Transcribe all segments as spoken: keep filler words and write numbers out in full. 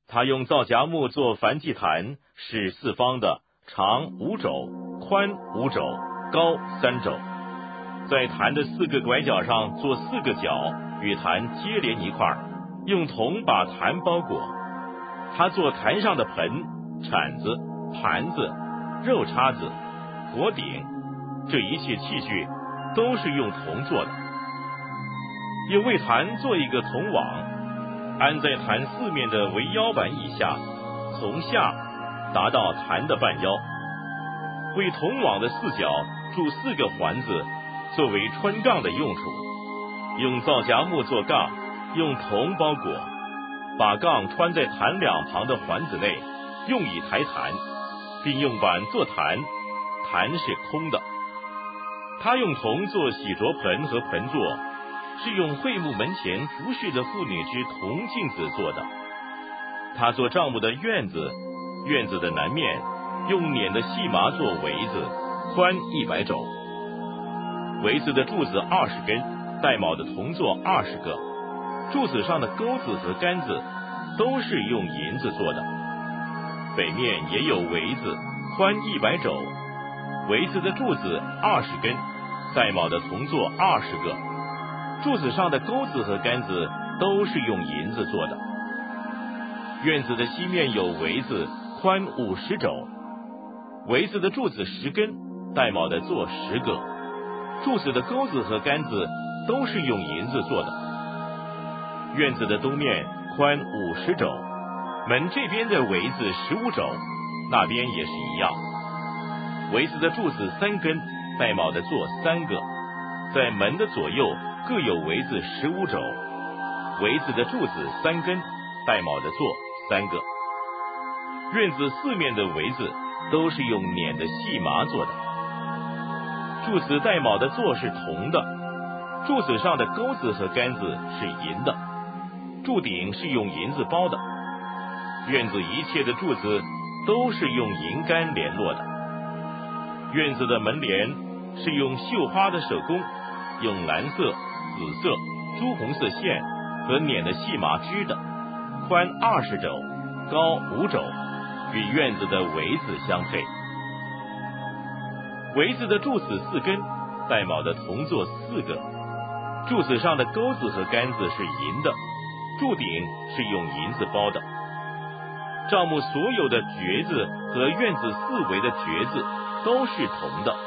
他用皂荚木做燔祭坛，是四方的，长五肘，宽五肘，高三肘。在坛的四个拐角上做四个角，与坛接连一块，用铜把坛包裹。他做坛上的盆、铲子、盘子、肉叉子、火鼎，这一切器具都是用铜做的。又为坛做一个铜网，安在坛四面的围腰板以下，从下达到坛的半腰。为铜网的四角铸四个环子，作为穿杠的用处。用皂荚木做杠，用铜包裹，把杠穿在坛两旁的环子内，用以抬坛，并用板做坛，坛是空的。他用铜做洗濯盆和盆座，是用会幕门前服侍的妇女之铜镜子做的。他做帐幕的院子，院子的南面用捻的细麻做围子，宽一百肘。围子的柱子二十根，带卯的铜座二十个，柱子上的钩子和杆子都是用银子做的。北面也有围子，宽一百肘。围子的柱子二十根，带卯的铜座二十个，柱子上的钩子和杆子都是用银子做的。院子的西面有围子，宽五十肘。围子的柱子十根，带卯的座十个，柱子的钩子和杆子都是用银子做的。院子的东面宽五十肘，门这边的围子十五肘，那边也是一样。围子的柱子三根，带卯的座三个，在门的左右各有围子十五肘。围子的柱子三根，带卯的座三个。院子四面的围子都是用捻的细麻做的。柱子带卯的座是铜的，柱子上的钩子和杆子是银的，柱顶是用银子包的。院子一切的柱子都是用银杆联络的。院子的门帘是用绣花的手工，用蓝色、紫色、朱红色线和捻的细麻织的，宽二十肘，高五肘，与院子的围子相配。围子的柱子四根，带卯的铜座四个，柱子上的钩子和杆子是银的，柱顶是用银子包的。帐幕所有的橛子和院子四围的橛子都是铜的。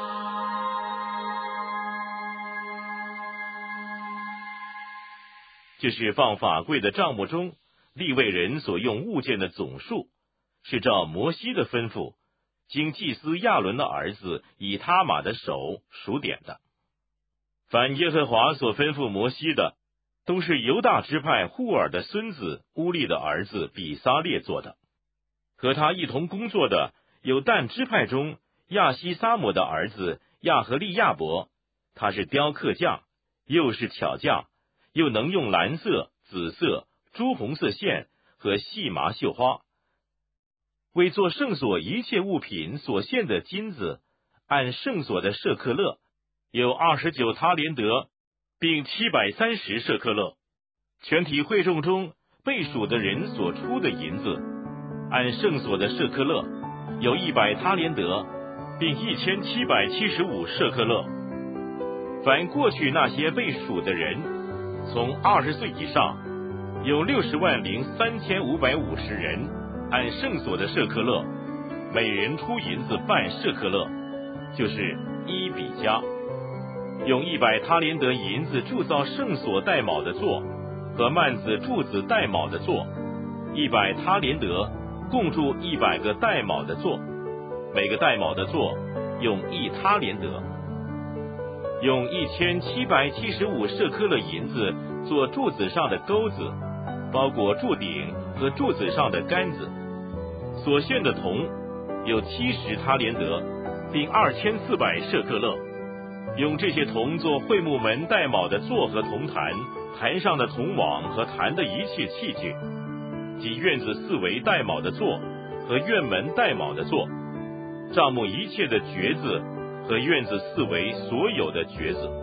这是放法柜的帐幕中利未人所用物件的总数，是照摩西的吩咐，经祭司亚伦的儿子以他玛的手数点的。凡耶和华所吩咐摩西的，都是犹大支派户尔的孙子乌利的儿子比撒列做的。和他一同工作的有但支派中亚西撒摩的儿子亚和利亚伯，他是雕刻匠，又是巧匠，又能用蓝色、紫色、朱红色线和细麻绣花。为做圣所一切物品所献的金子，按圣所的舍克勒有二十九他连得，并七百三十舍克勒。全体会众中被数的人所出的银子，按圣所的舍克勒有一百他连得，并一千七百七十五舍克勒。凡过去那些被数的人，从二十岁以上，有六十万零三千五百五十人，按圣所的舍克勒，每人出银子半舍克勒，就是一比加。用一百他连得银子铸造圣所带卯的座和幔子柱子带卯的座，一百他连得共铸一百个带卯的座，每个带卯的座用一他连得。用一千七百七十五舍克勒银子做柱子上的钩子，包裹柱顶和柱子上的杆子。所献的铜有七十他连得，并二千四百舍克勒。用这些铜做会幕门带卯的座和铜坛，坛上的铜网和坛的一切器具，及院子四围带卯的座和院门带卯的座，帐幕一切的橛子和院子四围所有的橛子。